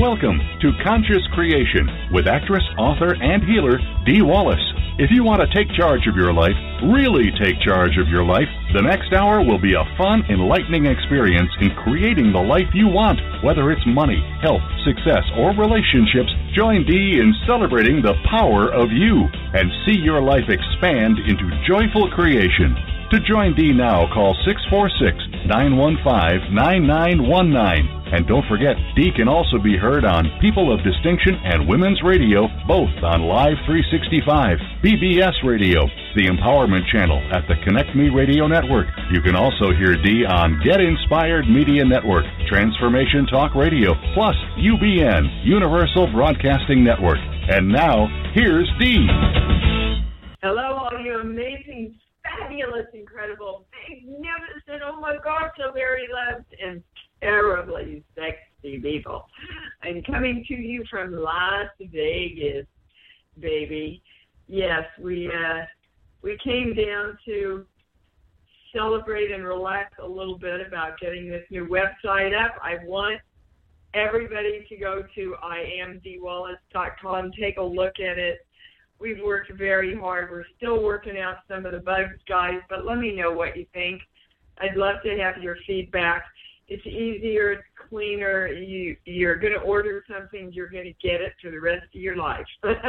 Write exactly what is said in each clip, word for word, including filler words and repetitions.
Welcome to Conscious Creation with actress, author, and healer Dee Wallace. If you want to take charge of your life, really take charge of your life, the next hour will be a fun, enlightening experience in creating the life you want. Whether it's money, health, success, or relationships, join Dee in celebrating the power of you and see your life expand into joyful creation. To join Dee now, call six four six, nine one five, nine nine one nine. And don't forget, Dee can also be heard on People of Distinction and Women's Radio, both on Live three sixty-five, B B S Radio, the Empowerment Channel at the Connect Me Radio Network. You can also hear Dee on Get Inspired Media Network, Transformation Talk Radio, plus U B N, Universal Broadcasting Network. And now, here's Dee. Hello, all you amazing, fabulous, incredible, magnificent, oh my God, so very loved and terribly sexy people. I'm coming to you from Las Vegas, baby. Yes, we uh, we came down to celebrate and relax a little bit about getting this new website up. I want everybody to go to I am dee wallace dot com, take a look at it. We've worked very hard. We're still working out some of the bugs, guys, but let me know what you think. I'd love to have your feedback. It's easier, it's cleaner. You, you're going to order something, you're going to get it for the rest of your life.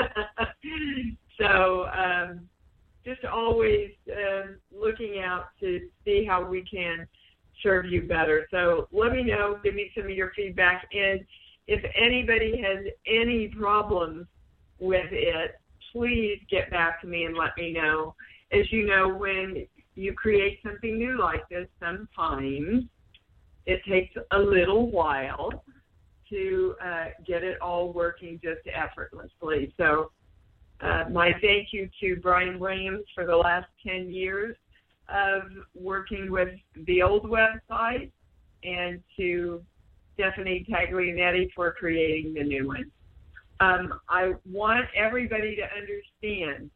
so um, just always uh, looking out to see how we can serve you better. So let me know, give me some of your feedback. And if anybody has any problems with it, please get back to me and let me know. As you know, when you create something new like this, sometimes it takes a little while to uh, get it all working just effortlessly. So uh, my thank you to Brian Williams for the last ten years of working with the old website, and to Stephanie Taglianetti for creating the new one. Um, I want everybody to understand,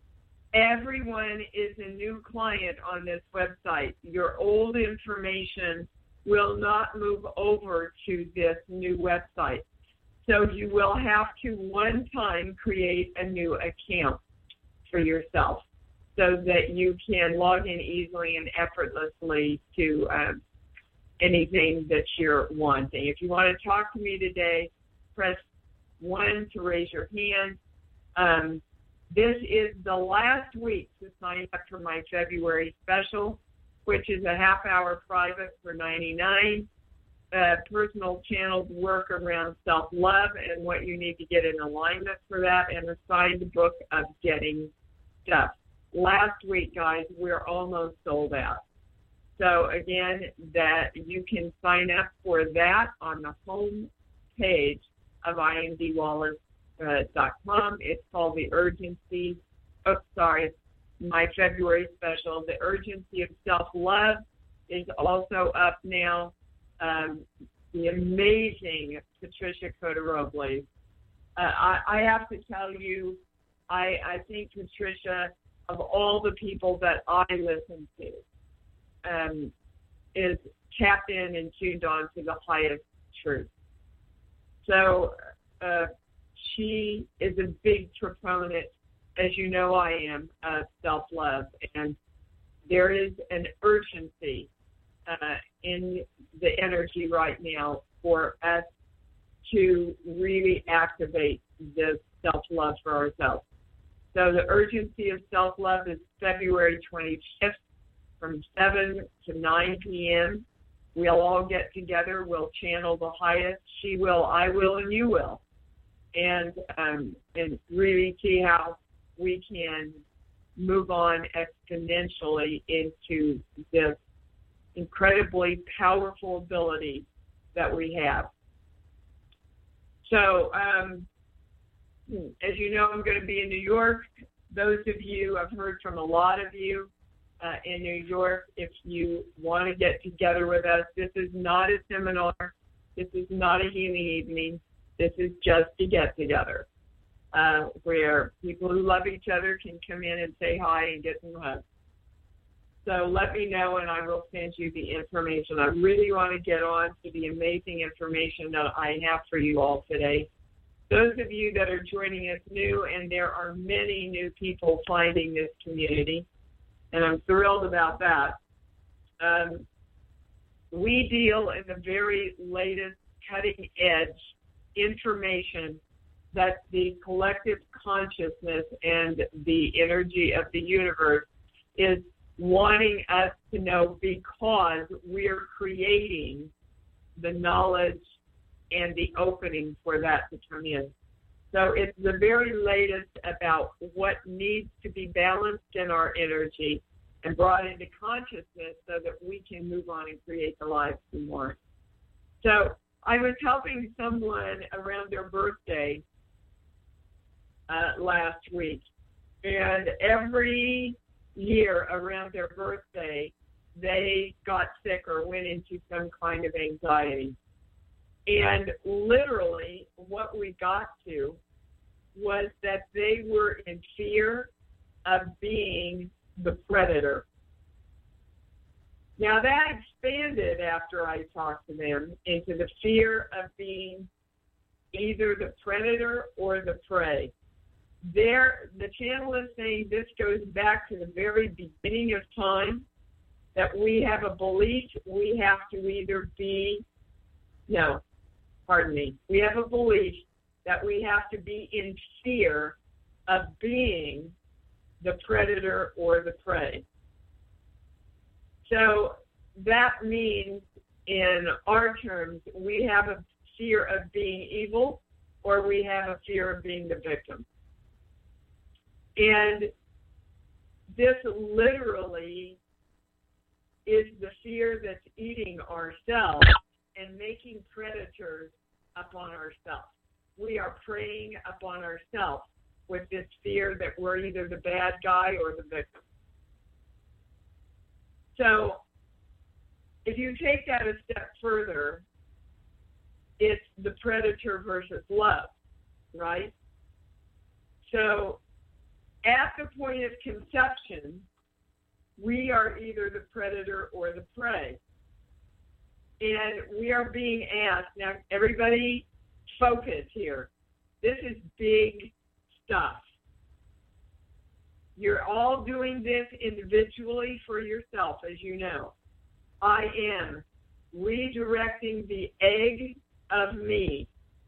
everyone is a new client on this website. Your old information will not move over to this new website. So you will have to one time create a new account for yourself so that you can log in easily and effortlessly to um, anything that you're wanting. If you want to talk to me today, press one to raise your hand. Um, this is the last week to sign up for my February special, which is a half-hour private for ninety-nine dollars, uh, personal channeled work around self-love and what you need to get in alignment for that, and a signed book of getting stuff. Last week, guys, we're almost sold out. So, again, that you can sign up for that on the home page of I am dee wallace dot com. It's called The Urgency. Oh, sorry. My February special, The Urgency of Self-Love, is also up now. Um, the amazing Patricia Cota-Robles. Uh, I, I have to tell you, I, I think Patricia, of all the people that I listen to, um, is tapped in and tuned on to the highest truth. So uh, she is a big proponent, as you know I am, of self-love. And there is an urgency uh, in the energy right now for us to really activate this self-love for ourselves. So the urgency of self-love is February twenty-fifth from seven to nine p.m. We'll all get together. We'll channel the highest. She will, I will, and you will. And um, and really see how we can move on exponentially into this incredibly powerful ability that we have. So, um, as you know, I'm going to be in New York. Those of you, I've heard from a lot of you uh, in New York, if you want to get together with us, this is not a seminar. This is not a healing evening. This is just to get together, uh, where people who love each other can come in and say hi and get some hugs. So let me know, and I will send you the information. I really want to get on to the amazing information that I have for you all today. Those of you that are joining us new, and there are many new people finding this community, and I'm thrilled about that. Um, we deal in the very latest cutting-edge information that the collective consciousness and the energy of the universe is wanting us to know, because we're creating the knowledge and the opening for that to come in. So it's the very latest about what needs to be balanced in our energy and brought into consciousness so that we can move on and create the lives we want. So I was helping someone around their birthday uh, last week, and every year around their birthday, they got sick or went into some kind of anxiety. And literally what we got to was that they were in fear of being the predator. Now that expanded after I talked to them into the fear of being either the predator or the prey. There, the channel is saying this goes back to the very beginning of time, that we have a belief we have to either be, no, pardon me, we have a belief that we have to be in fear of being the predator or the prey. So that means, in our terms, we have a fear of being evil, or we have a fear of being the victim. And this literally is the fear that's eating ourselves and making predators upon ourselves. We are preying upon ourselves with this fear that we're either the bad guy or the victim. So if you take that a step further, it's the predator versus love, right? So at the point of conception, we are either the predator or the prey. And we are being asked, now everybody focus here. This is big stuff. You're all doing this individually for yourself, as you know. I am redirecting the egg of me.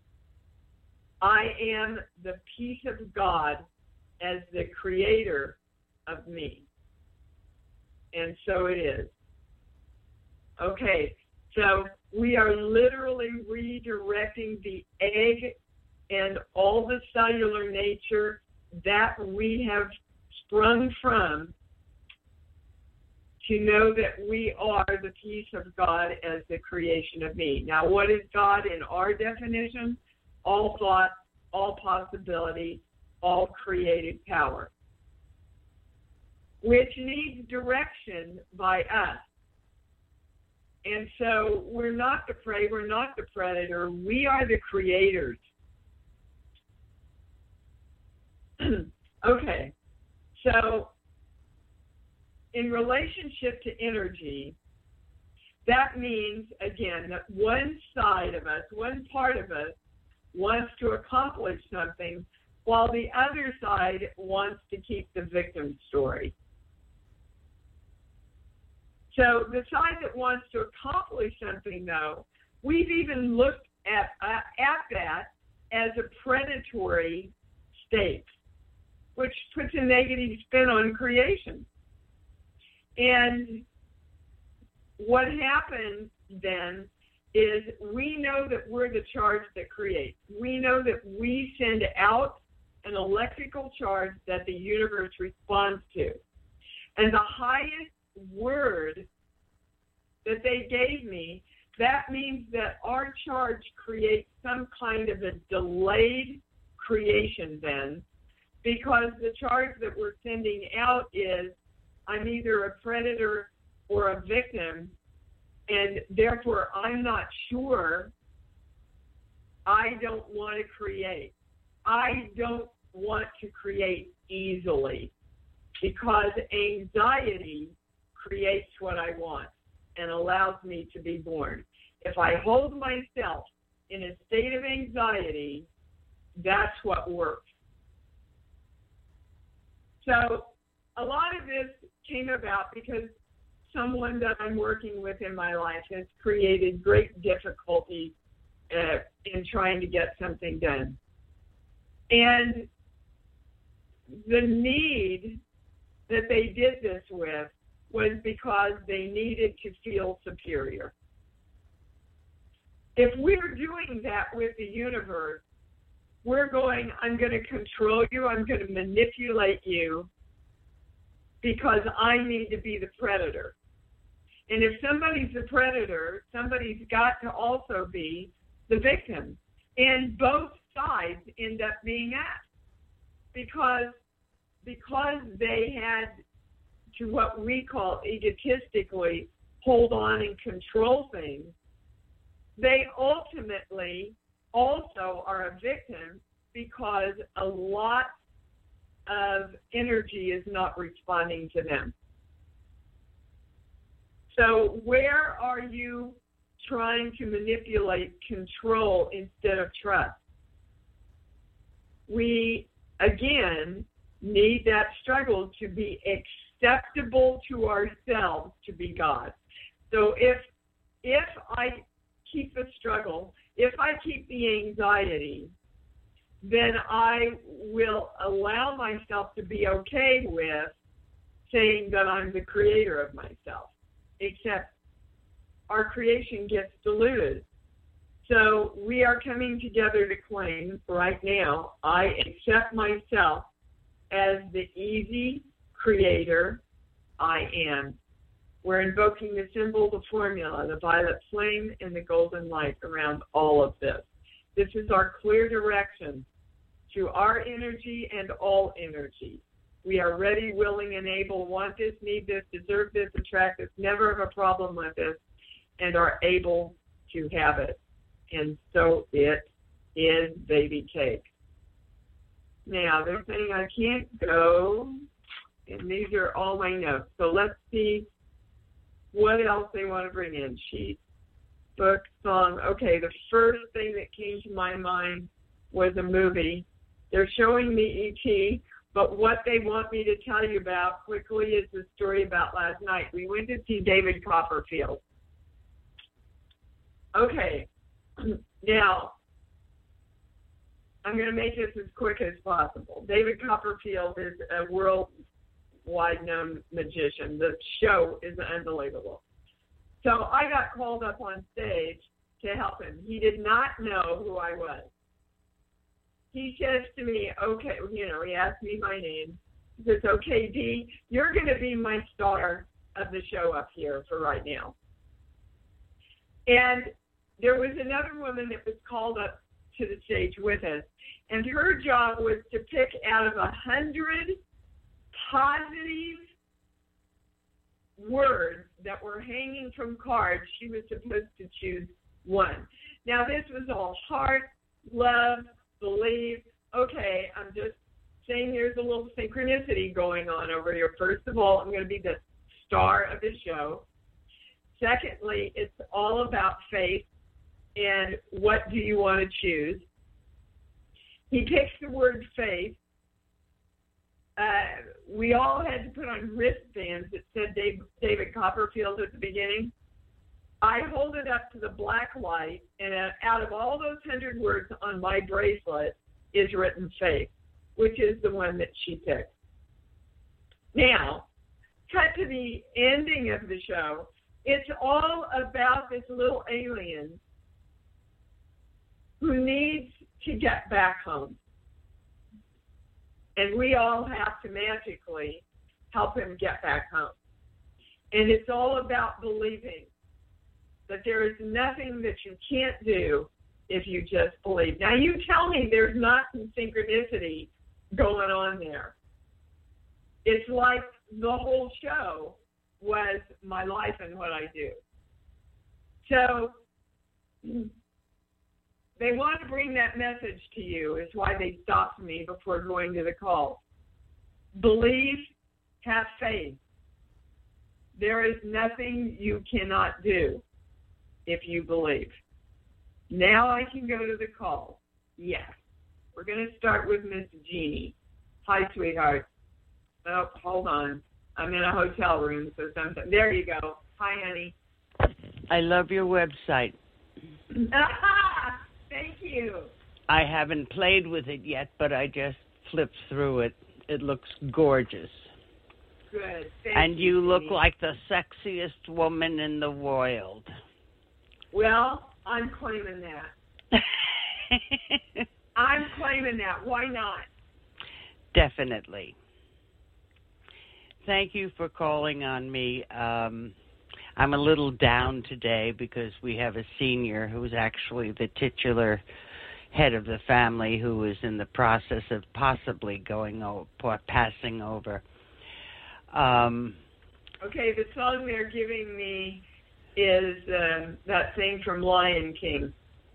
I am the piece of God as the creator of me. And so it is. Okay, so we are literally redirecting the egg and all the cellular nature that we have sprung from to know that we are the piece of God as the creation of me. Now, what is God in our definition? All thought, all possibility, all created power, which needs direction by us. And so we're not the prey, we're not the predator, we are the creators. Okay, so in relationship to energy, that means, again, that one side of us, one part of us, wants to accomplish something, while the other side wants to keep the victim story. So the side that wants to accomplish something, though, we've even looked at, uh, at that as a predatory state, which puts a negative spin on creation. And what happens then is we know that we're the charge that creates. We know that we send out an electrical charge that the universe responds to. And the highest word that they gave me, that means that our charge creates some kind of a delayed creation then, because the charge that we're sending out is, I'm either a predator or a victim, and therefore I'm not sure. I don't want to create. I don't want to create easily, because anxiety creates what I want and allows me to be born. If I hold myself in a state of anxiety, that's what works. So a lot of this came about because someone that I'm working with in my life has created great difficulty uh, in trying to get something done. And the need that they did this with was because they needed to feel superior. If we're doing that with the universe, we're going, I'm going to control you, I'm going to manipulate you because I need to be the predator. And if somebody's the predator, somebody's got to also be the victim. And both sides end up being asked because, because they had to what we call egotistically hold on and control things, they ultimately also are a victim because a lot of energy is not responding to them. So where are you trying to manipulate, control instead of trust? We, again, need that struggle to be acceptable to ourselves to be God. So if if I keep the struggle, if I keep the anxiety, then I will allow myself to be okay with saying that I'm the creator of myself, except our creation gets diluted. So we are coming together to claim right now, I accept myself as the easy creator I am. We're invoking the symbol, the formula, the violet flame, and the golden light around all of this. This is our clear direction to our energy and all energy. We are ready, willing, and able, want this, need this, deserve this, attract this, never have a problem with this, and are able to have it. And so it is, baby cake. Now, they're saying I can't go, and these are all my notes. So let's see what else they want to bring in. Sheet, book, song. Okay, the first thing that came to my mind was a movie. They're showing me E T, but what they want me to tell you about quickly is the story about last night. We went to see David Copperfield. Okay, now, I'm going to make this as quick as possible. David Copperfield is a worldwide known magician. The show is unbelievable. So I got called up on stage to help him. He did not know who I was. He says to me, okay, you know, he asked me my name. He says, okay, Dee, you're going to be my star of the show up here for right now. And there was another woman that was called up to the stage with us, and her job was to pick out of a hundred positive words that were hanging from cards. She was supposed to choose one. Now, this was all heart, love, believe. Okay, I'm just saying there's a little synchronicity going on over here. First of all, I'm going to be the star of the show. Secondly, it's all about faith and what do you want to choose. He picks the word faith. Uh, we all had to put on wristbands that said Dave, David Copperfield at the beginning. I hold it up to the black light, and out of all those hundred words on my bracelet is written faith, which is the one that she picked. Now, cut to the ending of the show. It's all about this little alien who needs to get back home. And we all have to magically help him get back home. And it's all about believing that there is nothing that you can't do if you just believe. Now, you tell me there's not some synchronicity going on there. It's like the whole show was my life and what I do. So they want to bring that message to you, is why they stopped me before going to the call. Believe, have faith. There is nothing you cannot do if you believe. Now I can go to the call. Yes. We're going to start with Miss Jeannie. Hi, sweetheart. Oh, hold on. I'm in a hotel room, so sometimes. There you go. Hi, honey. I love your website. Thank you. I haven't played with it yet, but I just flipped through it. It looks gorgeous. Good. Thank and you, you look Jeannie. like the sexiest woman in the world. Well, I'm claiming that. I'm claiming that. Why not? Definitely. Thank you for calling on me. Um, I'm a little down today because we have a senior who's actually the titular head of the family who is in the process of possibly going over, passing over. Um, okay, the song they're giving me is uh, that thing from Lion King.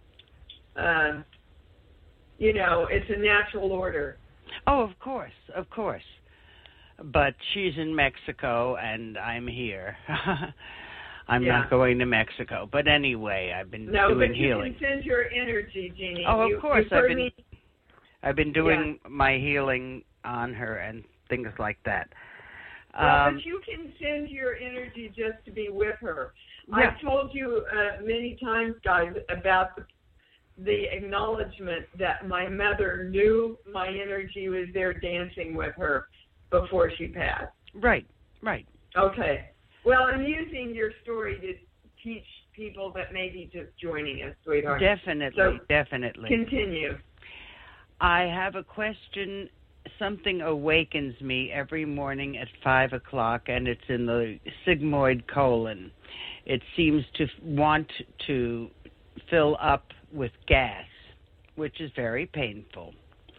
Uh, you know, it's a natural order. Oh, of course, of course. But she's in Mexico and I'm here. I'm yeah. not going to Mexico. But anyway, I've been no, doing but you healing. can send your energy, Jeannie. Oh, of you, course. I've been me. I've been doing yeah. my healing on her and things like that. Well, um, but you can send your energy just to be with her. Yeah. I've told you uh, many times, guys, about the, the acknowledgement that my mother knew my energy was there dancing with her before she passed. Right, right. Okay. Well, I'm using your story to teach people that may be just joining us, sweetheart. Definitely, so definitely. Continue. I have a question. Something awakens me every morning at five o'clock, and it's in the sigmoid colon. It seems to want to fill up with gas, which is very painful.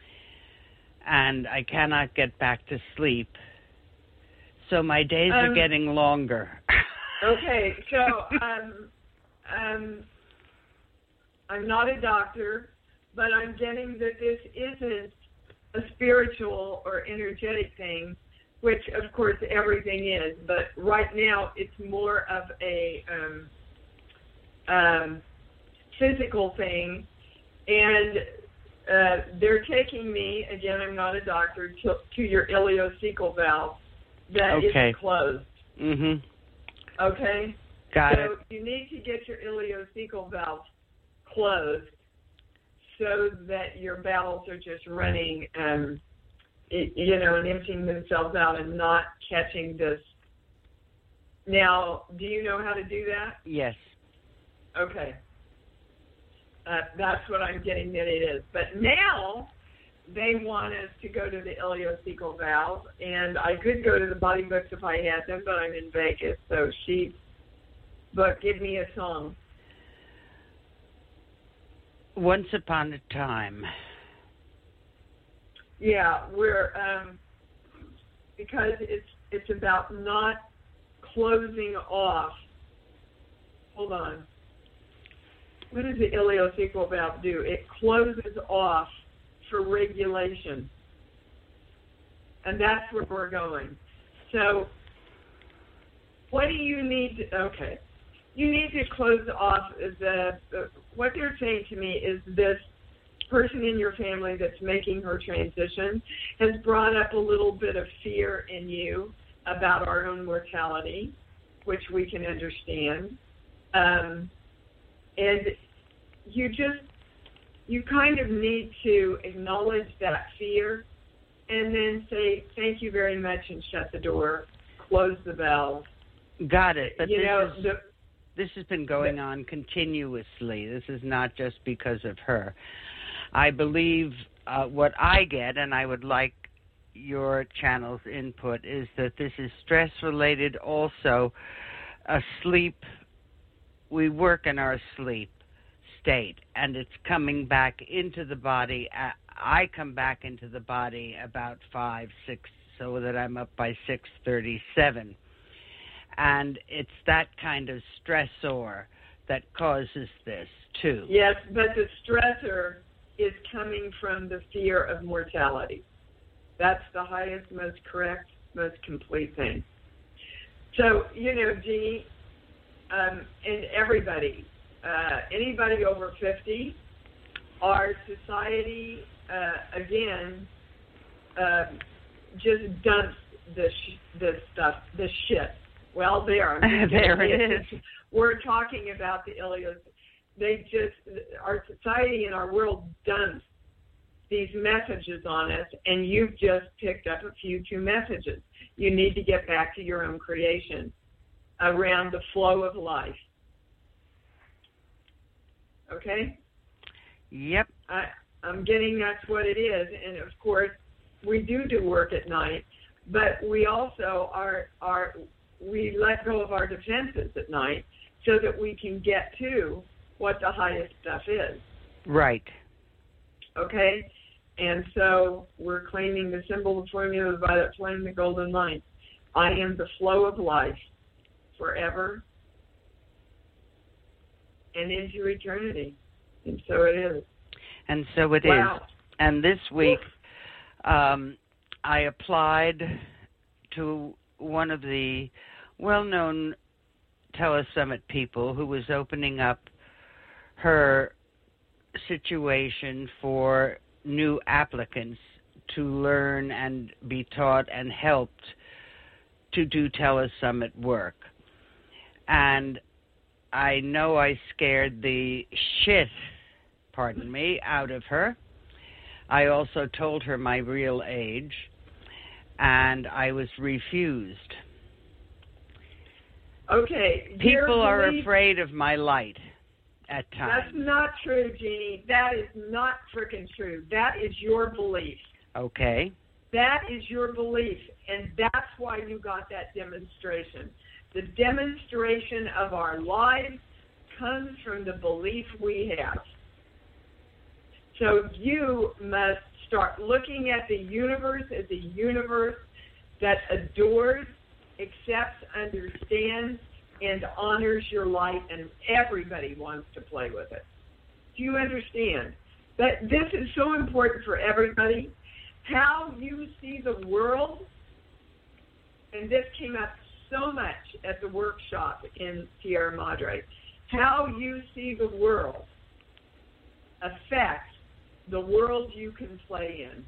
And I cannot get back to sleep. So my days um, are getting longer. Okay, so um, um, I'm not a doctor, but I'm getting that this isn't a spiritual or energetic thing, which of course everything is, but right now it's more of a um, um, physical thing, and uh, they're taking me, again, I'm not a doctor, to, to your ileocecal valve that Okay. is closed. Mm-hmm. Okay? Got so it. you need to get your ileocecal valve closed so that your bowels are just running, um, it, you know, and emptying themselves out and not catching this. Now, do you know how to do that? Yes. Okay. Uh, that's what I'm getting that it is. But now they want us to go to the ileocecal valve, and I could go to the body books if I had them, but I'm in Vegas, so she, but give me a song. Once upon a time. Yeah, we're um, because it's it's about not closing off. Hold on. What does the ileocecal valve do? It closes off for regulation, and that's where we're going. So, what do you need to? Okay, you need to close off the. the what they're saying to me is this person in your family that's making her transition has brought up a little bit of fear in you about our own mortality, which we can understand. Um, and you just, you kind of need to acknowledge that fear and then say, thank you very much, and shut the door, close the valve. Got it. But you this know, is... the, This has been going on continuously. This is not just because of her. I believe uh, what I get, and I would like your channel's input, is that this is stress-related also. A sleep, we work in our sleep state, and it's coming back into the body. I come back into the body about five, six, so that I'm up by six thirty-seven. And it's that kind of stressor that causes this, too. Yes, but the stressor is coming from the fear of mortality. That's the highest, most correct, most complete thing. So, you know, Jeannie, um, and everybody, uh, anybody over fifty, our society, uh, again, uh, just dumps this, this stuff, this shit. Well, there. there it is. We're talking about the Ilios. They just, our society and our world dumps these messages on us, and you've just picked up a few two messages. You need to get back to your own creation around the flow of life. Okay? Yep. I, I'm getting that's what it is. And, of course, we do do work at night, but we also are, are we let go of our defenses at night so that we can get to what the highest stuff is. Right. Okay? And so we're claiming the symbol, the formula, the violet flame, the golden light. I am the flow of life forever and into eternity. And so it is. And so it wow. is. And this week, um, I applied to one of the well-known Telesummit people who was opening up her situation for new applicants to learn and be taught and helped to do Telesummit work. And I know I scared the shit, pardon me, out of her. I also told her my real age, and I was refused. Okay. People are belief, afraid of my light at times. That's not true, Jeannie. That is not frickin' true. That is your belief. Okay. That is your belief, and that's why you got that demonstration. The demonstration of our lives comes from the belief we have. So you must start looking at the universe as a universe that adores, accepts, understands, and honors your light, and everybody wants to play with it. Do you understand? That this is so important for everybody. How you see the world, and this came up so much at the workshop in Sierra Madre, how you see the world affects the world you can play in.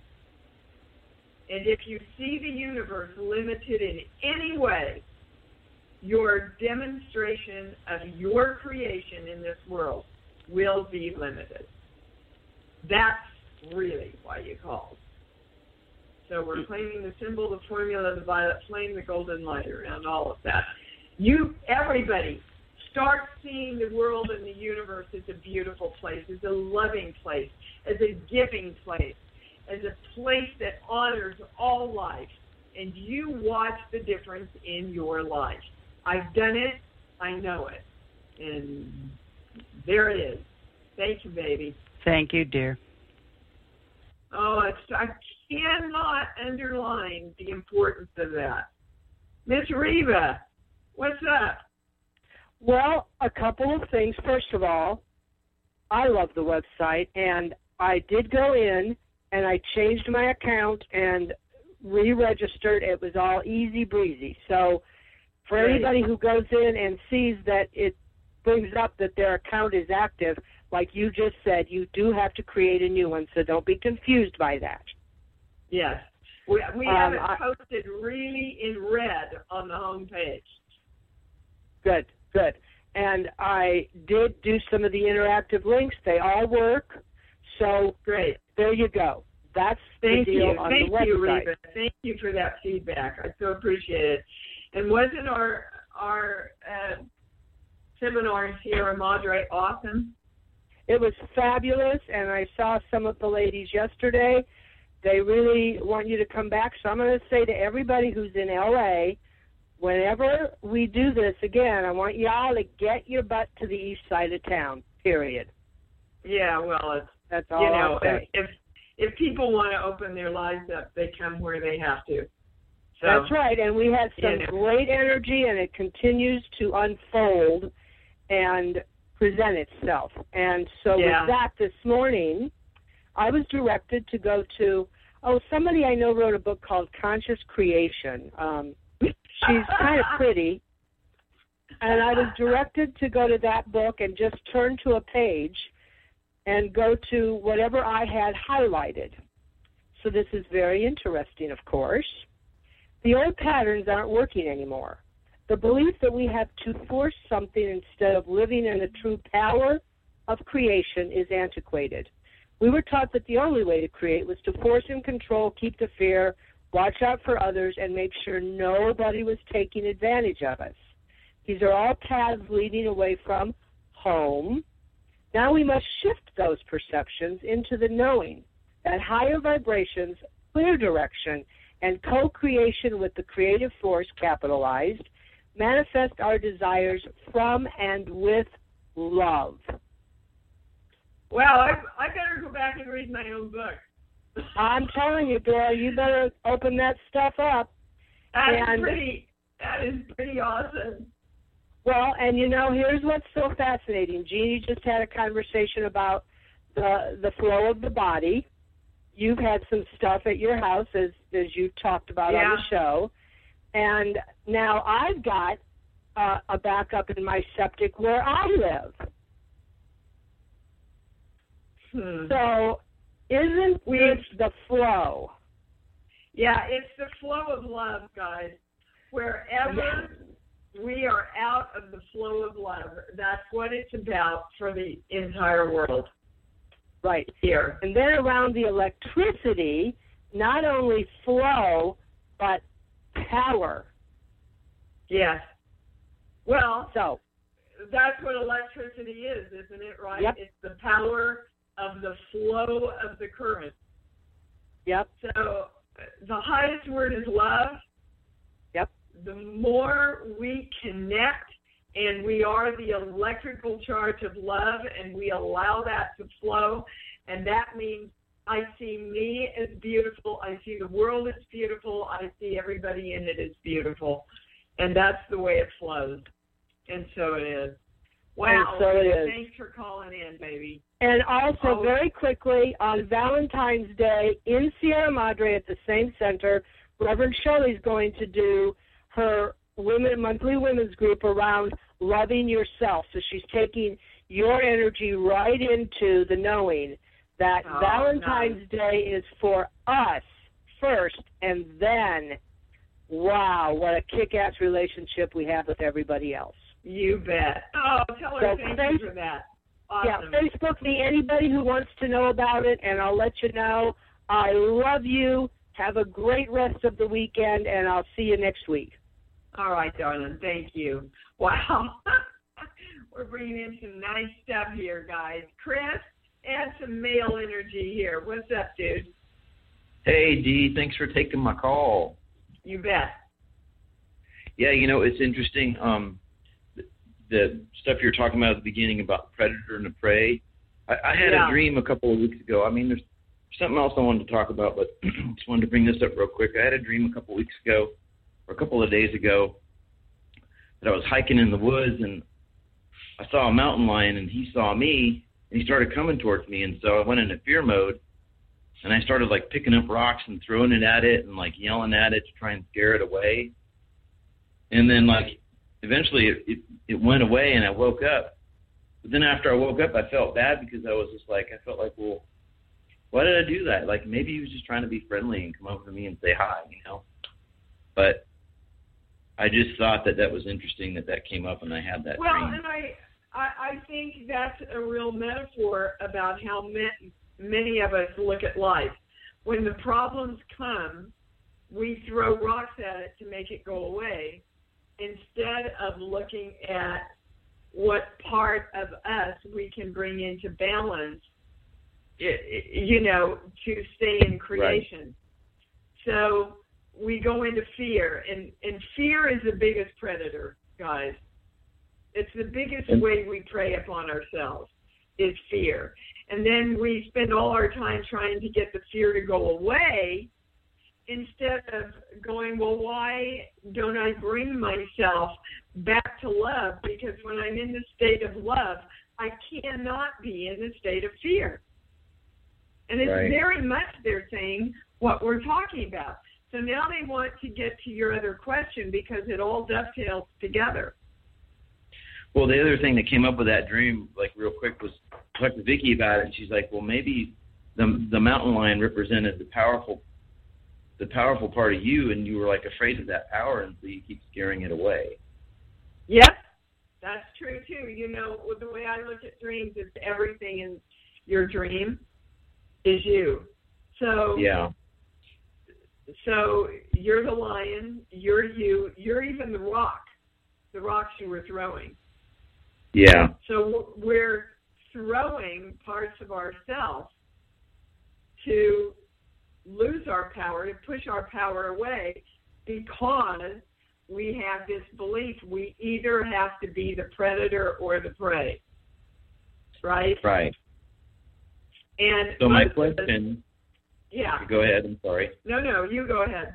And if you see the universe limited in any way, your demonstration of your creation in this world will be limited. That's really why you called. So we're claiming the symbol, the formula, the violet flame, the golden light around all of that. You, everybody, start seeing the world and the universe as a beautiful place, as a loving place, as a giving place, as a place that honors all life. And you watch the difference in your life. I've done it. I know it. And there it is. Thank you, baby. Thank you, dear. Oh, it's, I cannot underline the importance of that. Miss Reva, what's up? Well, a couple of things. First of all, I love the website, and I did go in, and I changed my account and re-registered. It was all easy breezy. So for Great. Anybody who goes in and sees that it brings up that their account is active, like you just said, you do have to create a new one, so don't be confused by that. Yes. We, we um, have it I, posted really in red on the home page. Good, good. And I did do some of the interactive links. They all work. So Great. There you go. That's Thank the deal you. on Thank the website. you, Reva. Thank you for that feedback. I so appreciate it. And wasn't our our uh, seminar in Sierra Madre awesome? It was fabulous, and I saw some of the ladies yesterday. They really want you to come back. So I'm going to say to everybody who's in L A, whenever we do this again, I want y'all to get your butt to the east side of town, period. Yeah, well, it's, That's all you know, I'll say. if, if people want to open their lives up, they come where they have to. So, That's right, and we had some you know. great energy, and it continues to unfold and present itself. And so Yeah. with that, this morning, I was directed to go to, oh, somebody I know wrote a book called Conscious Creation. Um, she's kind of pretty. And I was directed to go to that book and just turn to a page and go to whatever I had highlighted. So this is very interesting, of course. The old patterns aren't working anymore. The belief that we have to force something instead of living in the true power of creation is antiquated. We were taught that the only way to create was to force and control, keep the fear, watch out for others, and make sure nobody was taking advantage of us. These are all paths leading away from home. Now we must shift those perceptions into the knowing that higher vibrations, clear direction, and co-creation with the creative force, capitalized, manifest our desires from and with love. Well, I, I better go back and read my own book. I'm telling you, Dora, you better open that stuff up. That and, is pretty. That is pretty awesome. Well, and you know, here's what's so fascinating. Jeannie just had a conversation about the the flow of the body. You've had some stuff at your house, as as you talked about yeah. on the show, and now I've got uh, a backup in my septic where I live. Hmm. So, isn't we, this the flow? Yeah, it's the flow of love, guys. Wherever we are out of the flow of love, that's what it's about for the entire world. Right. Here. And then around the electricity, not only flow, but power. Yes. Well, so that's what electricity is, isn't it, right? Yep. It's the power of the flow of the current. Yep. So the highest word is love. Yep. The more we connect and we are the electrical charge of love and we allow that to flow, and that means I see me as beautiful, I see the world as beautiful, I see everybody in it as beautiful, and that's the way it flows. And so it is. Wow. And so it is. Thanks for calling in, baby. And also, oh. very quickly, on Valentine's Day in Sierra Madre at the same center, Reverend Shirley's going to do her women monthly women's group around loving yourself. So she's taking your energy right into the knowing that oh, Valentine's nice. Day is for us first, and then, wow, what a kick-ass relationship we have with everybody else. You bet. Oh, tell her so thank face, you for that. Awesome. Yeah, Facebook me anybody who wants to know about it, and I'll let you know. I love you. Have a great rest of the weekend, and I'll see you next week. All right, darling. Thank you. Wow. We're bringing in some nice stuff here, guys. Chris, add some male energy here. What's up, dude? Hey, Dee. Thanks for taking my call. You bet. Yeah, you know, it's interesting. Um, the, the stuff you were talking about at the beginning about the predator and the prey. I, I had yeah. a dream a couple of weeks ago. I mean, there's something else I wanted to talk about, but just wanted to bring this up real quick. I had a dream a couple of weeks ago, or a couple of days ago, that I was hiking in the woods, and I saw a mountain lion, and he saw me, and he started coming towards me, and so I went into fear mode, and I started, like, picking up rocks and throwing it at it and, like, yelling at it to try and scare it away. And then, like, eventually it, it, it went away, and I woke up. But then after I woke up, I felt bad because I was just like, I felt like, well, why did I do that? Like, maybe he was just trying to be friendly and come over to me and say hi, you know. But I just thought that that was interesting that that came up and I had that well, dream. Well, and I, I, I think that's a real metaphor about how many, many of us look at life. When the problems come, we throw rocks at it to make it go away instead of looking at what part of us we can bring into balance, you know, to stay in creation. Right. So we go into fear, and, and fear is the biggest predator, guys. It's the biggest and, way we prey upon ourselves is fear. And then we spend all our time trying to get the fear to go away instead of going, well, why don't I bring myself back to love? Because when I'm in the state of love, I cannot be in the state of fear. And it's right. very much they're saying what we're talking about. So now they want to get to your other question because it all dovetails together. Well, the other thing that came up with that dream, like real quick, was talk to Vicki about it, and she's like, well, maybe the the mountain lion represented the powerful the powerful part of you, and you were like afraid of that power, and so you keep scaring it away. Yep, that's true too. You know, with the way I look at dreams, it's everything in your dream is you. So yeah. So you're the lion, you're you, you're even the rock, the rocks you were throwing. Yeah. So we're throwing parts of ourselves to lose our power, to push our power away, because we have this belief we either have to be the predator or the prey. Right? Right. And so my question... Yeah. Go ahead. I'm sorry. No, no, you go ahead.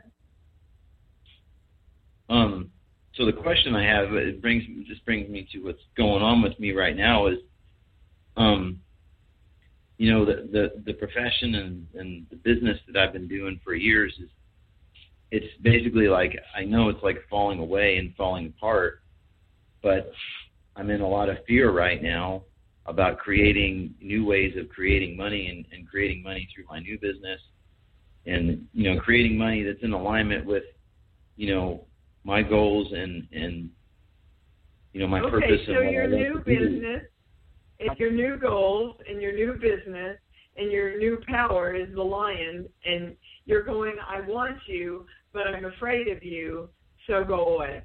Um. So the question I have, it brings just brings me to what's going on with me right now is, um, you know, the the, the profession and, and the business that I've been doing for years is, it's basically like, I know it's like falling away and falling apart, but I'm in a lot of fear right now about creating new ways of creating money and, and creating money through my new business, and, you know, creating money that's in alignment with, you know, my goals and, and you know, my okay, purpose. So and what your I new love to do. business, and your new goals, and your new business, and your new power is the lion, and you're going, I want you, but I'm afraid of you, so go away.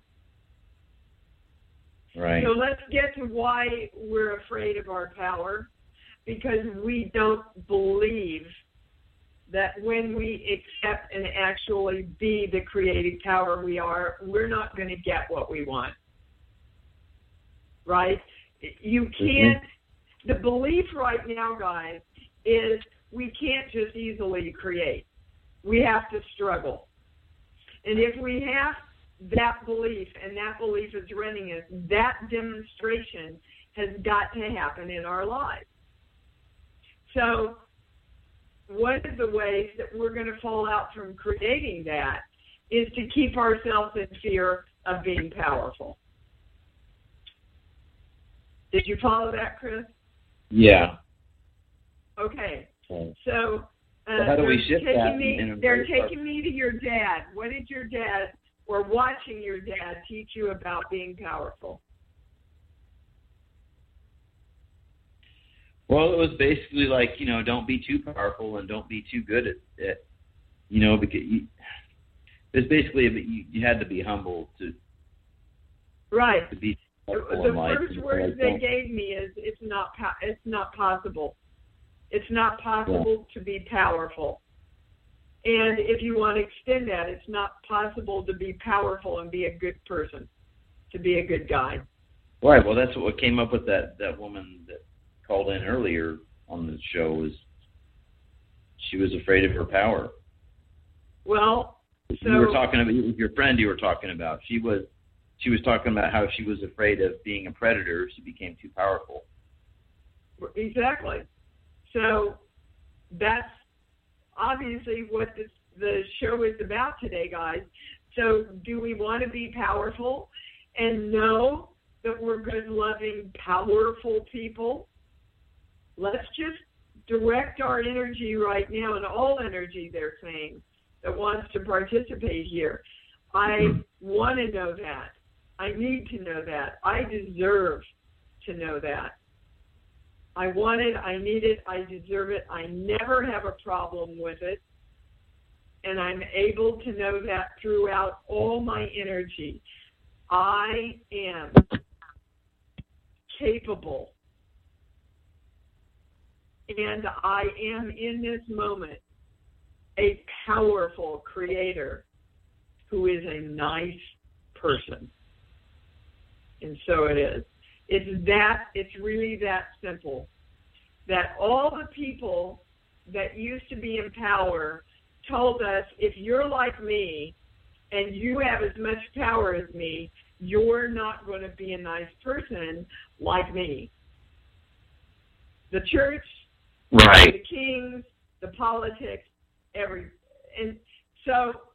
Right. So let's get to why we're afraid of our power, because we don't believe that when we accept and actually be the creative power we are, we're not going to get what we want. Right? You can't, mm-hmm. The belief right now, guys, is we can't just easily create. We have to struggle. And if we have that belief, and that belief is running us, that demonstration has got to happen in our lives. So one of the ways that we're going to fall out from creating that is to keep ourselves in fear of being powerful. Did you follow that, Chris? Yeah. Okay. Okay. So, uh, so how do we shift that? Me, and they're taking our... me to your dad. What did your dad, or watching your dad, teach you about being powerful? Well, it was basically like, you know, don't be too powerful and don't be too good at it. You know, because you, it's basically you, you had to be humble to right. To be the in life. first words they gave me is it's not it's not possible. It's not possible yeah. to be powerful. And if you want to extend that, it's not possible to be powerful and be a good person, to be a good guy. Right. Well, that's what came up with that, that woman that called in earlier on the show, was she was afraid of her power. Well, so you were talking about your friend. You were talking about she was she was talking about how she was afraid of being a predator. She became too powerful. Exactly. So that's obviously what this, the show is about today, guys. So do we want to be powerful and know that we're good, loving, powerful people? Let's just direct our energy right now, and all energy, they're saying, that wants to participate here. I want to know that. I need to know that. I deserve to know that. I want it, I need it, I deserve it. I never have a problem with it. And I'm able to know that throughout all my energy. I am capable. And I am in this moment a powerful creator who is a nice person. And so it is. It's that, it's really that simple. That all the people that used to be in power told us, if you're like me and you have as much power as me, you're not going to be a nice person like me. The church, right. the kings, the politics, every, and so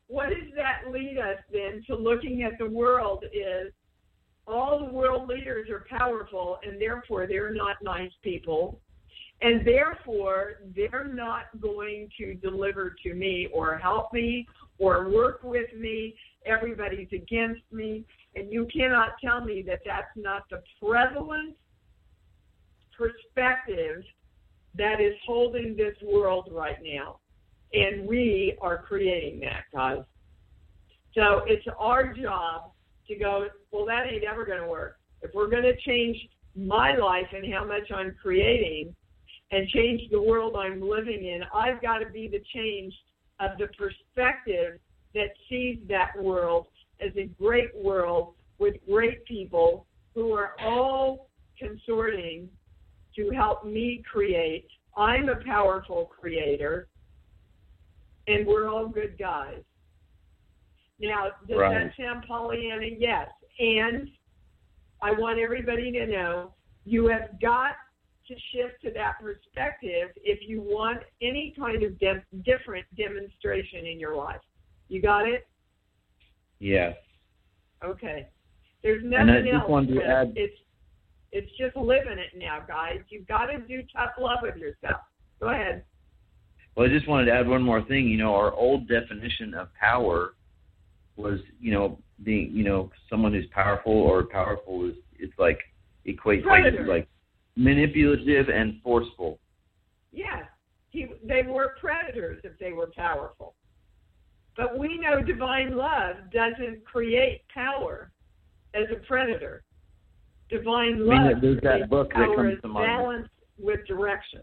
what does that lead us then to looking at the world is all the world leaders are powerful, and therefore they're not nice people, and therefore they're not going to deliver to me or help me or work with me. Everybody's against me, and you cannot tell me that that's not the prevalent perspective that is holding this world right now. And we are creating that, guys. So it's our job to go, well, that ain't ever going to work. If we're going to change my life and how much I'm creating and change the world I'm living in, I've got to be the change of the perspective that sees that world as a great world with great people who are all consorting to help me create. I'm a powerful creator, and we're all good guys. Now, does Right. that sound Pollyanna? Yes. And I want everybody to know you have got to shift to that perspective if you want any kind of de- different demonstration in your life. You got it? Yes. Okay. There's And I nothing just else. wanted to Chris. add- It's it's just living it now, guys. You've got to do tough love with yourself. Go ahead. Well, I just wanted to add one more thing. You know, our old definition of power was, you know, being, you know, someone who's powerful or powerful is, it's like, equates like, Predator. like manipulative and forceful. Yeah, he, they were predators if they were powerful. But we know divine love doesn't create power as a predator. Divine love I mean, there's that creates book that power comes as to mind. balance with direction.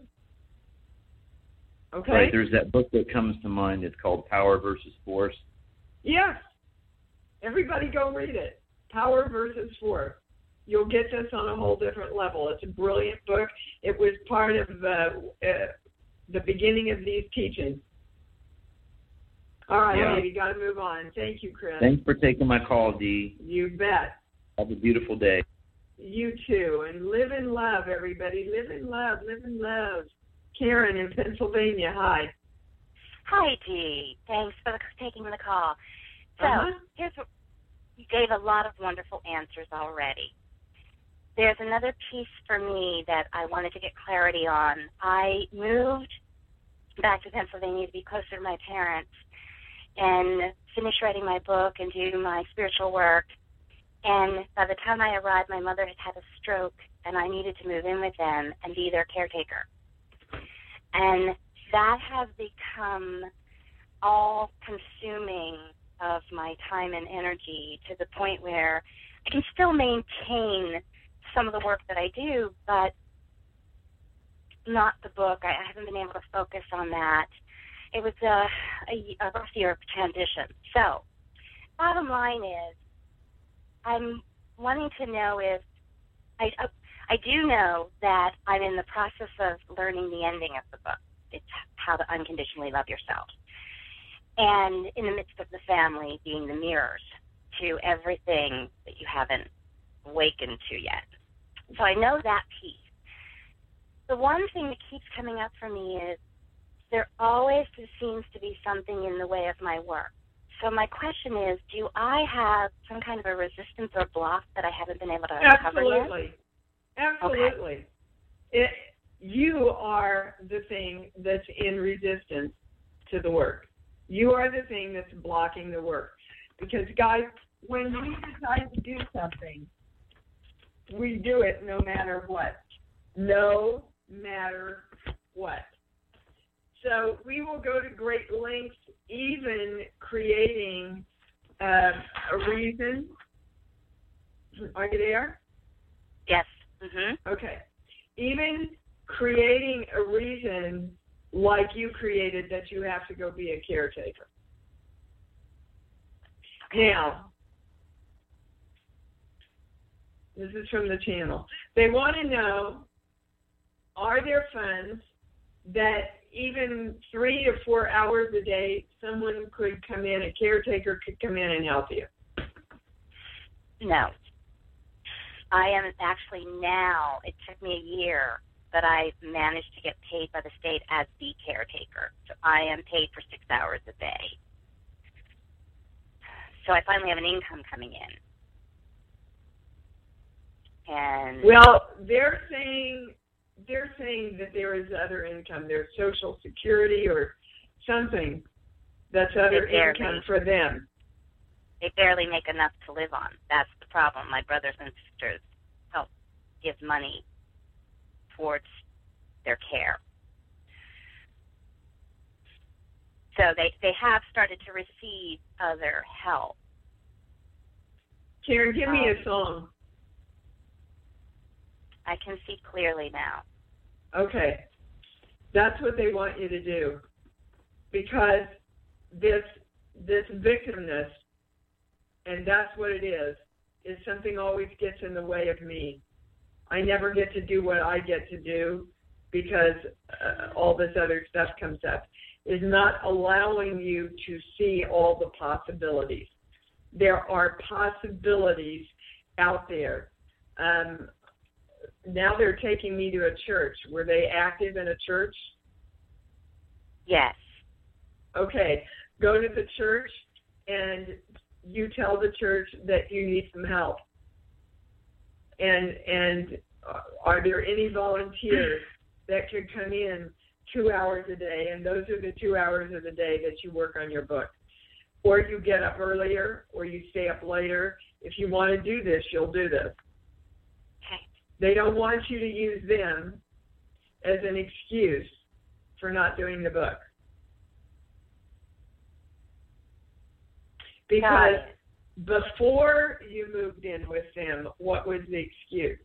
Okay? Right, there's that book that comes to mind. It's called Power versus Force. Yes. Everybody go read it. Power versus Force. You'll get this on a whole different level. It's a brilliant book. It was part of uh, uh, the beginning of these teachings. All right, Yeah. baby, got to move on. Thank you, Chris. Thanks for taking my call, Dee. You bet. Have a beautiful day. You too. And live in love, everybody. Live in love. Live in love. Karen in Pennsylvania. Hi. Hi, Dee. Thanks for taking the call. So, Uh-huh. here's what you gave a lot of wonderful answers already. There's another piece for me that I wanted to get clarity on. I moved back to Pennsylvania to be closer to my parents and finish writing my book and do my spiritual work. And by the time I arrived, my mother had had a stroke, and I needed to move in with them and be their caretaker. And that has become all-consuming of my time and energy to the point where I can still maintain some of the work that I do, but not the book. I haven't been able to focus on that. It was a, a, a rough year of transition. So, bottom line is, I'm wanting to know if, I, I do know that I'm in the process of learning the ending of the book. It's how to unconditionally love yourself. And in the midst of the family being the mirrors to everything that you haven't awakened to yet. So I know that piece. The one thing that keeps coming up for me is there always seems to be something in the way of my work. So my question is, do I have some kind of a resistance or block that I haven't been able to uncover yet? Absolutely. Absolutely. Okay. It, you are the thing that's in resistance to the work. You are the thing that's blocking the work. Because, guys, when we decide to do something, we do it no matter what. No matter what. So we will go to great lengths, even creating uh, a reason. Are you there? Yes. Mm-hmm. Okay. Even creating a reason like you created that you have to go be a caretaker. Now, this is from the channel. They want to know, are there funds that even three or four hours a day, someone could come in, a caretaker could come in and help you? No. I am actually now, it took me a year, but I managed to get paid by the state as the caretaker. So I am paid for six hours a day. so I finally have an income coming in. And well, they're saying they're saying that there is other income. There's Social Security or something that's other income for them. They barely make enough to live on. That's the problem. My brothers and sisters help give money towards their care. So they, they have started to receive other help. Karen, give me um, a song. I can see clearly now. Okay. That's what they want you to do. Because this this victimness, and that's what it is, is something always gets in the way of me. I never get to do what I get to do because uh, all this other stuff comes up. Is not allowing you to see all the possibilities. There are possibilities out there. Um, now they're taking me to a church. Were they active in a church? Yes. Okay. Go to the church and you tell the church that you need some help. And and are there any volunteers that could come in two hours a day, and those are the two hours of the day that you work on your book? Or you get up earlier, or you stay up later. If you want to do this, you'll do this. Okay. They don't want you to use them as an excuse for not doing the book. Because before you moved in with them, what was the excuse?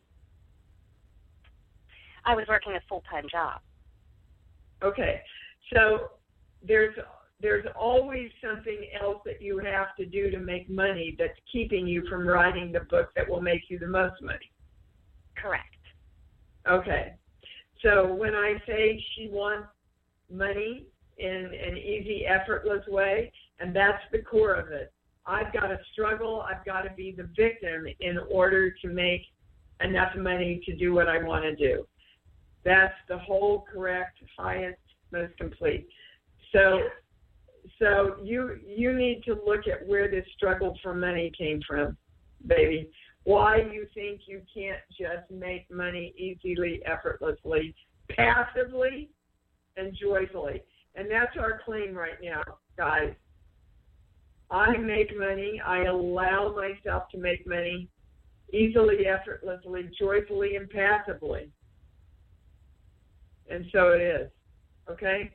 I was working a full-time job. Okay, so there's there's always something else that you have to do to make money that's keeping you from writing the book that will make you the most money. Correct. Okay, so when I say she wants money in an easy, effortless way, and that's the core of it. I've got to struggle, I've got to be the victim in order to make enough money to do what I want to do. That's the whole correct, highest, most complete. So so you you need to look at where this struggle for money came from, baby. Why you think you can't just make money easily, effortlessly, passively, and joyfully. And that's our claim right now, guys. I make money. I allow myself to make money easily, effortlessly, joyfully, and passively. And so it is. Okay?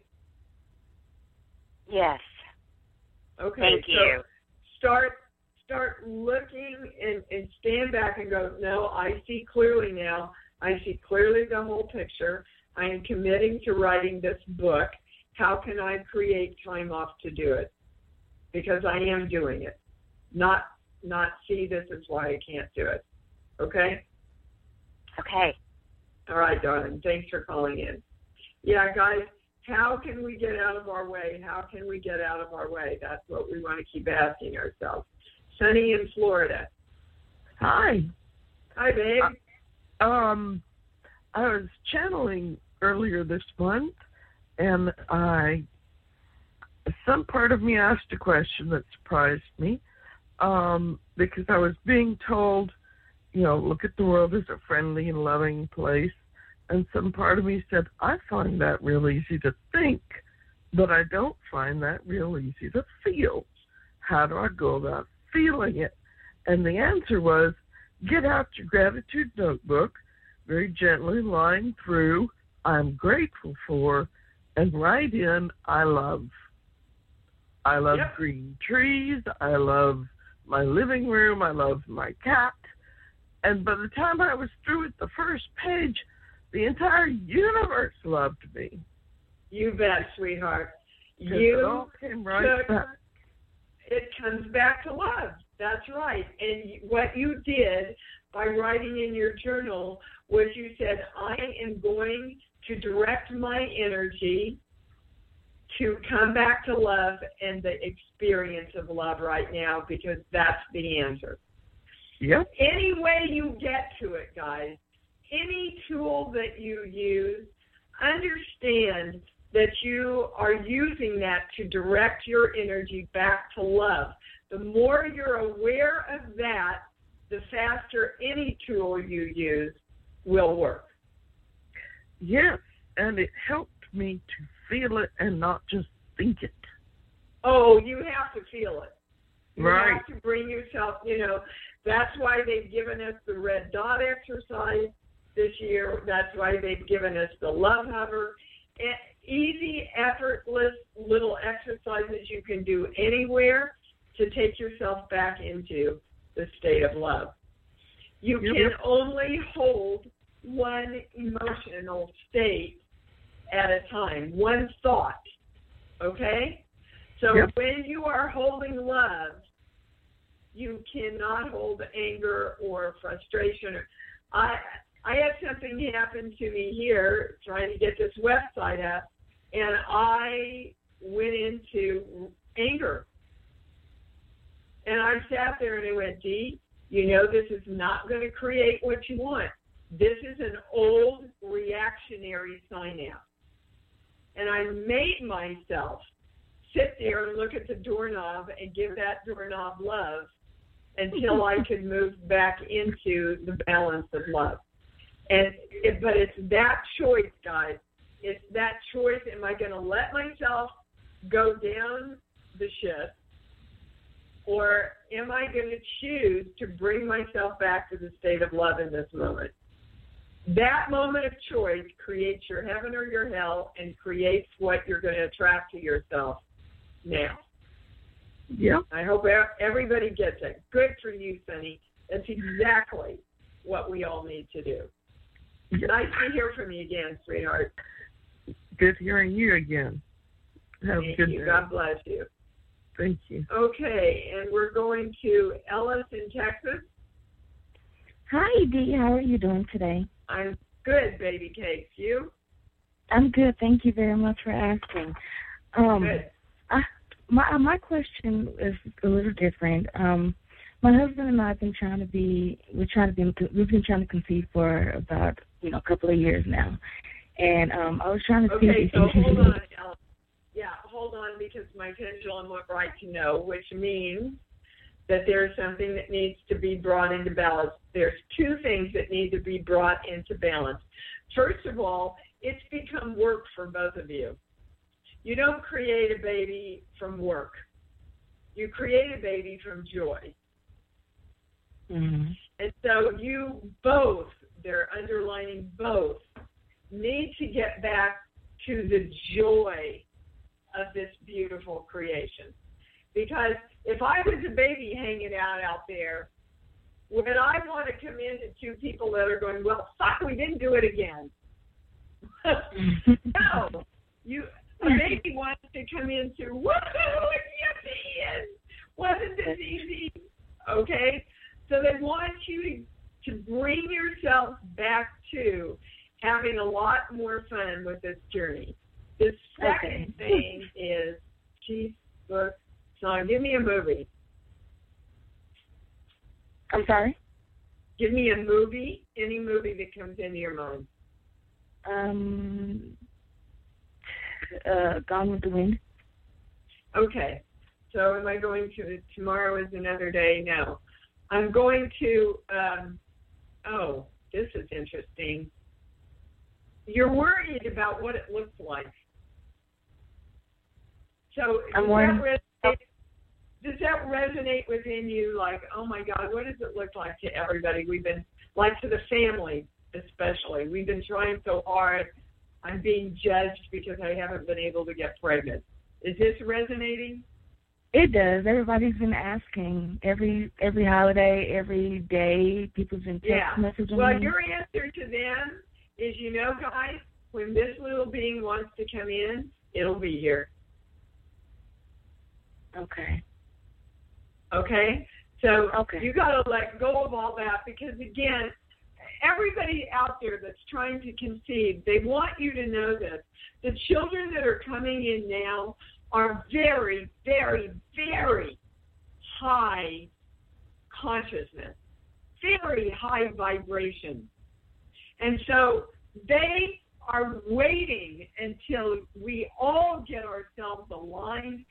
Yes. Okay. Thank so you. Start start looking and, and stand back and go, no, I see clearly now. I see clearly the whole picture. I am committing to writing this book. How can I create time off to do it? Because I am doing it. Not not see this is why I can't do it. Okay? Okay. All right, darling. Thanks for calling in. Yeah, guys, how can we get out of our way? How can we get out of our way? That's what we want to keep asking ourselves. Sunny in Florida. Hi. Hi, babe. Uh, um, I was channeling earlier this month, and I some part of me asked a question that surprised me, um, because I was being told, you know, look at the world as a friendly and loving place. And some part of me said, I find that real easy to think, but I don't find that real easy to feel. How do I go about feeling it? And the answer was, get out your gratitude notebook, very gently line through, I'm grateful for, and write in, I love. I love yep. green trees. I love my living room. I love my cat. And by the time I was through with the first page, the entire universe loved me. You bet, sweetheart. You it all came right took, back. It comes back to love. That's right. And what you did by writing in your journal was you said, I am going to direct my energy to come back to love and the experience of love right now, because that's the answer. Yep. Any way you get to it, guys, any tool that you use, understand that you are using that to direct your energy back to love. The more you're aware of that, the faster any tool you use will work. Yes, and it helped me to feel it and not just think it. Oh, you have to feel it. You Right. have to bring yourself, you know, that's why they've given us the red dot exercise this year. That's why they've given us the love hover. And easy, effortless little exercises you can do anywhere to take yourself back into the state of love. You Yep. can only hold one emotional state at a time, one thought, okay? So Yep. when you are holding love, you cannot hold anger or frustration. I I had something happen to me here trying to get this website up, and I went into anger. And I sat there and I went, Dee, you know this is not going to create what you want. This is an old reactionary sign-out. And I made myself sit there and look at the doorknob and give that doorknob love until I could move back into the balance of love. And it, but it's that choice, guys. It's that choice. Am I going to let myself go down the ship, or am I going to choose to bring myself back to the state of love in this moment? That moment of choice creates your heaven or your hell and creates what you're going to attract to yourself now. Yep. I hope everybody gets it. Good for you, Sunny. That's exactly what we all need to do. Yep. Nice to hear from you again, sweetheart. Good hearing you again. Have Thank a good you. day. God bless you. Thank you. Okay, and we're going to Ellis in Texas. Hi, Dee. How are you doing today? I'm good, baby cakes. You? I'm good. Thank you very much for asking. Um, Good. I, my my question is a little different. Um, my husband and I have been trying to be we're trying to be we've been trying to conceive for about you know a couple of years now, and um, I was trying to Okay, see. so hold on, Ellis. Yeah, hold on, because my pendulum went right to no, which means that there's something that needs to be brought into balance. There's two things that need to be brought into balance. First of all, it's become work for both of you. You don't create a baby from work. You create a baby from joy. Mm-hmm. And so you both, they're underlining both, need to get back to the joy of this beautiful creation. Because if I was a baby hanging out out there, would I want to come into two people that are going, well, fuck, we didn't do it again? No. You, a baby wants to come into, woohoo, yes, wasn't this easy? Okay? So they want you to, to bring yourself back to having a lot more fun with this journey. The second okay. thing is, geez, book, song. Give me a movie. I'm sorry? Give me a movie, any movie that comes into your mind. Um, uh, Gone with the Wind. Okay. So am I going to, tomorrow is another day? No. I'm going to, um, oh, this is interesting. You're worried about what it looks like. So I'm does worried. that, resonate, does that resonate within you? Like, oh my God, what does it look like to everybody? We've been, like to the family especially, we've been trying so hard. I'm being judged because I haven't been able to get pregnant. Is this resonating? It does. Everybody's been asking every every holiday, every day. People's been text Yeah. messaging Well, me. your answer to them is, you know, guys, when this little being wants to come in, it'll be here. Okay. Okay? So Okay. you got to let go of all that because, again, everybody out there that's trying to conceive, they want you to know this. The children that are coming in now are very, very, very high consciousness, very high vibration. And so they are waiting until we all get ourselves aligned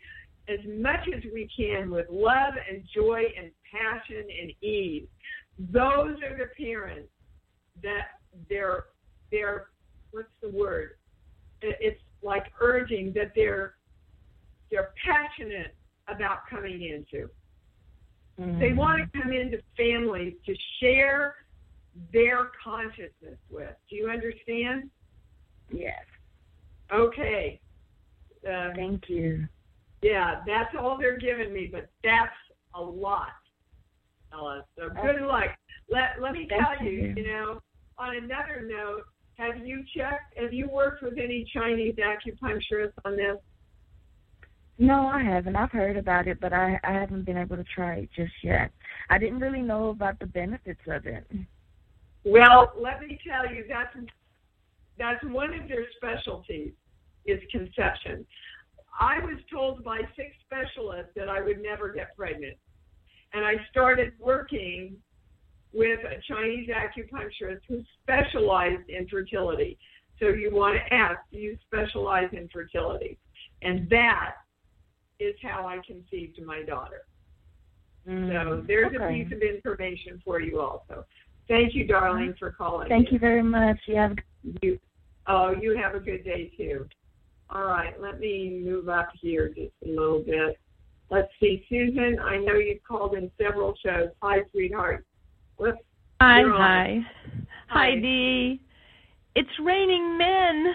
as much as we can with love and joy and passion and ease. Those are the parents that they're, they're what's the word? It's like urging that they're, they're passionate about coming into. Mm-hmm. They want to come into families to share their consciousness with. Do you understand? Yes. Okay. Uh, Thank you. Yeah, that's all they're giving me, but that's a lot, Ella. So good luck. Let let me tell you, you know, on another note, have you checked, have you worked with any Chinese acupuncturists on this? No, I haven't. I've heard about it, but I, I haven't been able to try it just yet. I didn't really know about the benefits of it. Well, let me tell you, that's that's one of their specialties, is conception. I was told by six specialists that I would never get pregnant. And I started working with a Chinese acupuncturist who specialized in fertility. So you want to ask, do you specialize in fertility? And that is how I conceived my daughter. Mm, so there's okay. a piece of information for you also. Thank you, darling, for calling. Thank in. you very much. You have you, oh, you have a good day, too. All right, let me move up here just a little bit. Let's see, Susan, I know you've called in several shows. Hi, sweetheart. Whoops, hi, hi. Hi, hi, Dee. It's raining men.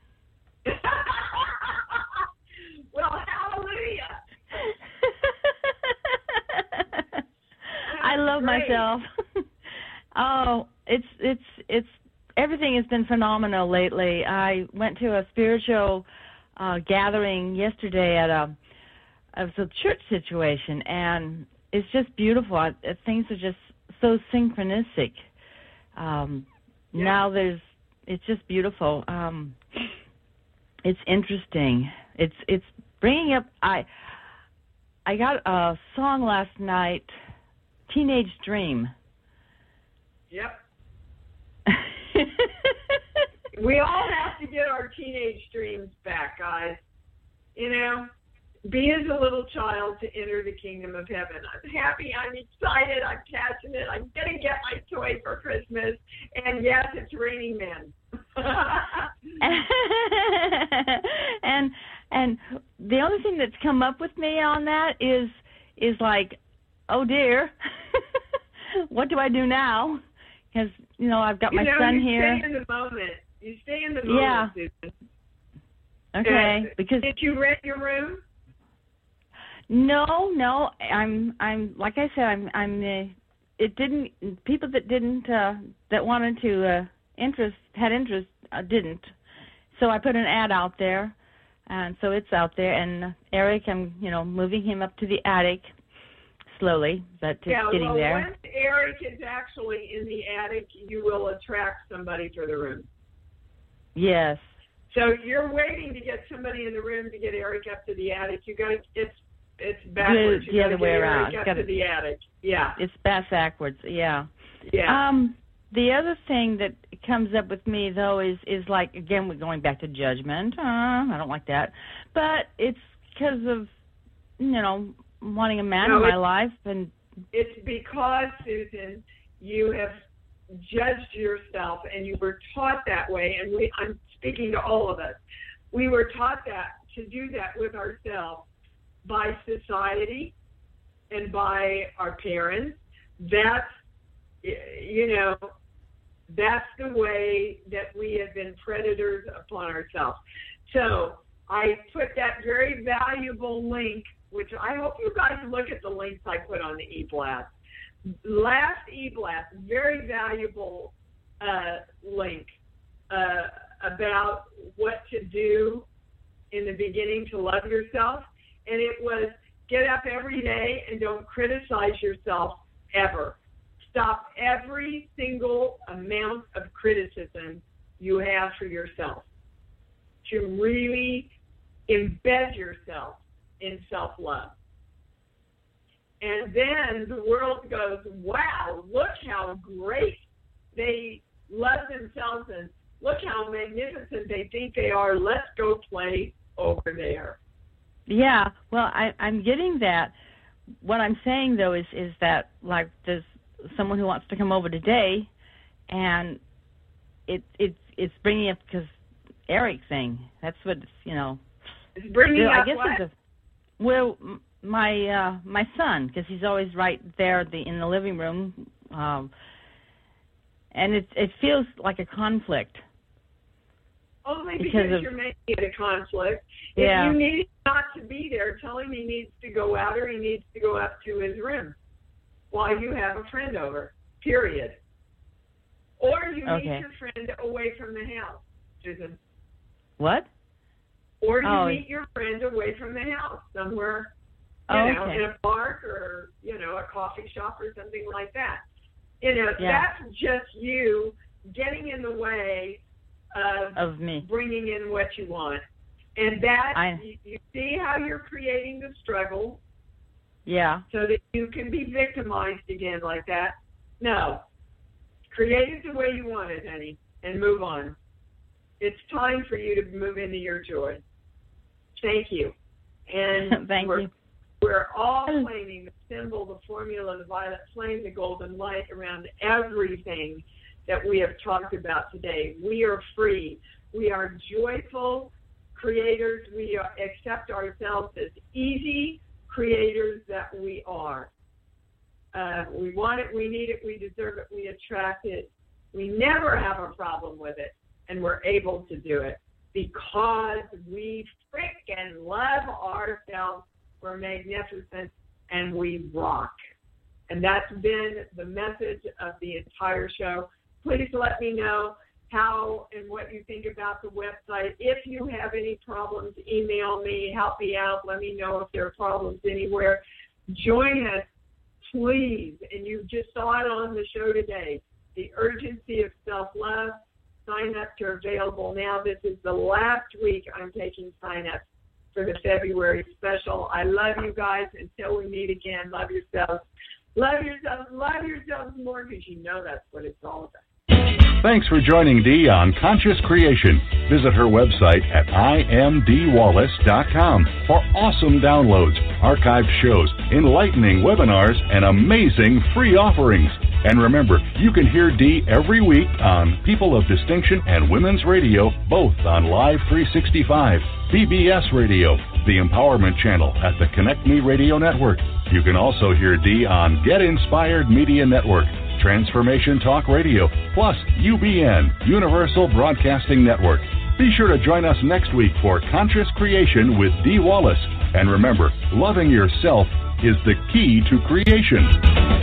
Well, hallelujah. I love great. myself. Oh, it's it's it's everything has been phenomenal lately. I went to a spiritual uh, gathering yesterday at a it was a church situation, and it's just beautiful. I, things are just so synchronistic. Um, yeah. Now there's it's just beautiful. Um, it's interesting. It's it's bringing up. I I got a song last night, Teenage Dream. Yep. We all have to get our teenage dreams back, guys. You know, be as a little child to enter the kingdom of heaven. I'm happy, I'm excited, I'm passionate, I'm going to get my toy for Christmas. And yes, it's raining men. and and the only thing that's come up with me on that is is like, oh dear, what do I do now? Because, you know, I've got you my know, son you here. You stay in the moment. You stay in the moment, yeah. Susan. Okay. And because did you rent your room? No, no. I'm, I'm. Like I said, I'm. I'm. Uh, it didn't. People that didn't, uh, that wanted to uh, interest, had interest, uh, didn't. So I put an ad out there, and so it's out there. And Eric, I'm, you know, moving him up to the attic. Slowly, but it's yeah, getting well, there. Once Eric is actually in the attic, you will attract somebody for the room. Yes. So you're waiting to get somebody in the room to get Eric up to the attic. You got it's it's backwards. The, the other way around. Up gotta, to the attic. Yeah. It's backwards. Yeah. Yeah. Um. The other thing that comes up with me though is is like again we're going back to judgment. Uh, I don't like that, but it's because of you know. wanting a man no, in my life, and it's because, Susan, you have judged yourself, and you were taught that way. And we, I'm speaking to all of us. We were taught that to do that with ourselves by society and by our parents. That's you know, that's the way that we have been predators upon ourselves. So I put that very valuable link, which I hope you guys look at the links I put on the e-blast. Last e-blast, very valuable uh, link uh, about what to do in the beginning to love yourself. And it was get up every day and don't criticize yourself ever. Stop every single amount of criticism you have for yourself. To really embed yourself in self-love. And then the world goes, wow, look how great they love themselves and look how magnificent they think they are. Let's go play over there. Yeah, well, I, I'm getting that. What I'm saying, though, is, is that, like, there's someone who wants to come over today, and it, it, it's bringing up, because Eric thing, that's what, it's, you know. It's bringing I up guess what? It's a, well, my uh, my son, because he's always right there the, in the living room, um, and it, it feels like a conflict. Only because, because of, you're making it a conflict. Yeah. If you need not to be there, tell him he needs to go out or he needs to go up to his room while you have a friend over, period. Or you okay. meet your friend away from the house, Susan. What? Or you oh. meet your friend away from the house somewhere, you oh, know, okay. in a park or, you know, a coffee shop or something like that. You know, yeah. that's just you getting in the way Of, of me bringing in what you want. And that, I, you, you see how you're creating the struggle yeah. so that you can be victimized again like that. No. Create it the way you want it, honey, and move on. It's time for you to move into your joy. Thank you. And Thank we're, you. We're all claiming the symbol, the formula, the violet flame, the golden light around everything that we have talked about today. We are free. We are joyful creators. We are, accept ourselves as easy creators that we are. Uh, we want it, we need it, we deserve it, we attract it. We never have a problem with it, and we're able to do it because we frickin' love ourselves. We're magnificent, and we rock. And that's been the message of the entire show. Please let me know how and what you think about the website. If you have any problems, email me, help me out, let me know if there are problems anywhere. Join us, please. And you just saw it on the show today, the urgency of self-love. Sign-ups are available now. This is the last week I'm taking sign-ups for the February special. I love you guys. Until we meet again, love yourselves. Love yourselves, love yourselves more, because you know that's what it's all about. Thanks for joining Dee on Conscious Creation. Visit her website at I am Dee Wallace dot com for awesome downloads, archived shows, enlightening webinars, and amazing free offerings. And remember, you can hear Dee every week on People of Distinction and Women's Radio, both on Live three sixty-five, B B S Radio, the Empowerment Channel at the Connect Me Radio Network. You can also hear Dee on Get Inspired Media Network, Transformation Talk Radio, plus U B N, Universal Broadcasting Network. Be sure to join us next week for Conscious Creation with Dee Wallace. And remember, loving yourself is the key to creation.